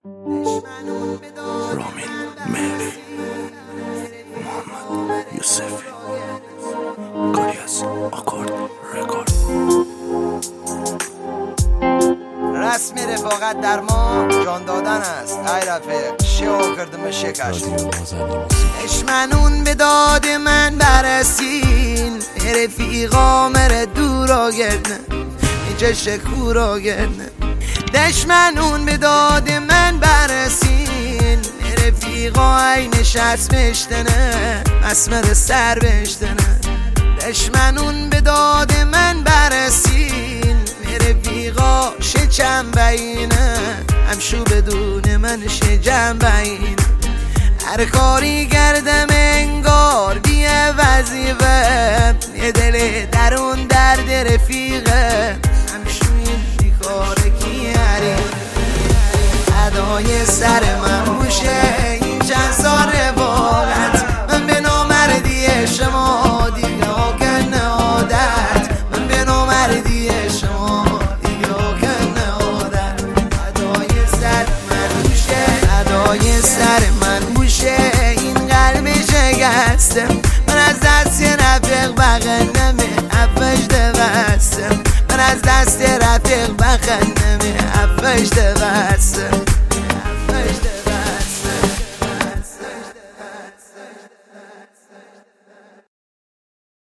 رامین مهری، محمد یوسفی، کاری از آکورد رکورد. رسم رفاقت در ما جان دادن است. ای رفیق شو کردم شکش دشمنون به داد من برسین، رفیقا مره دورا گردن اینجا شکورا گردن. دشمنون به داد من برسین، رفیقا ای نشست بشتنه مسمر سر بشتنه. دشمنون به داد من برسین، رفیقا شچم بینه همشو بدون من شجم بینه. هر کاری کردم انگار بیه وظیفه، یه دل درون درد رفیقه همشو این کار کیاری. ادای سر من موشه این چند سال رفاقت، من به نامردی شما دیگه کنه عادت، من به نامردی شما دیگه کنه عادت. ادای سر من موشه، ادای سر من موشه این قلب شکستم، من از دست رفیق بغنم افش دوستم، من از دست رفیق بغنم افش دوستم.